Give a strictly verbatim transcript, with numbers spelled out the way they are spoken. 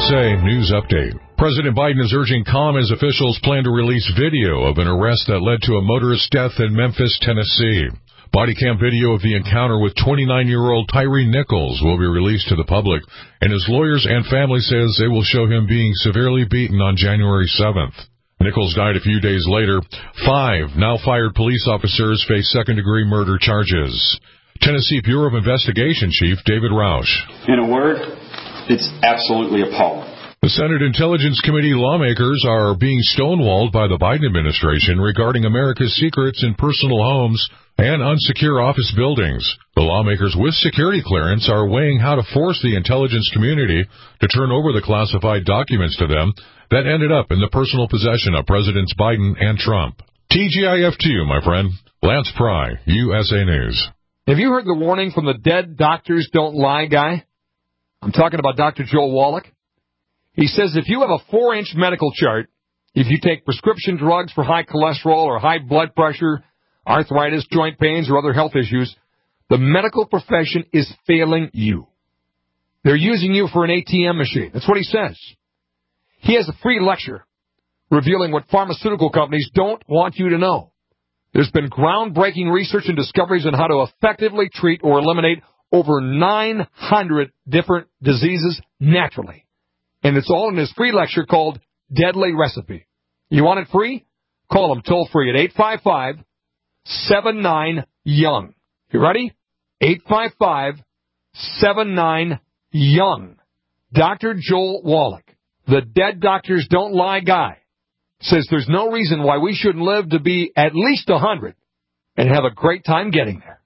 S A News Update. President Biden is urging calm as officials plan to release video of an arrest that led to a motorist death in Memphis, Tennessee. Body cam video of the encounter with twenty-nine-year-old Tyree Nichols will be released to the public, and his lawyers and family says they will show him being severely beaten on January seventh. Nichols died a few days later. Five now-fired police officers face second-degree murder charges. Tennessee Bureau of Investigation Chief David Roush. In a word, it's absolutely appalling. The Senate Intelligence Committee lawmakers are being stonewalled by the Biden administration regarding America's secrets in personal homes and unsecure office buildings. The lawmakers with security clearance are weighing how to force the intelligence community to turn over the classified documents to them that ended up in the personal possession of Presidents Biden and Trump. T G I F two, my friend. Lance Pry, U S A News. Have you heard the warning from the dead doctors don't lie guy? I'm talking about Doctor Joel Wallach. He says if you have a four-inch medical chart, if you take prescription drugs for high cholesterol or high blood pressure, arthritis, joint pains, or other health issues, the medical profession is failing you. They're using you for an A T M machine. That's what he says. He has a free lecture revealing what pharmaceutical companies don't want you to know. There's been groundbreaking research and discoveries on how to effectively treat or eliminate over nine hundred different diseases naturally. And it's all in his free lecture called Deadly Recipe. You want it free? Call him toll free at eight five five, seven nine, young. You ready? eight five five, seven nine, young. Doctor Joel Wallach, the dead doctors don't lie guy, says there's no reason why we shouldn't live to be at least one hundred and have a great time getting there.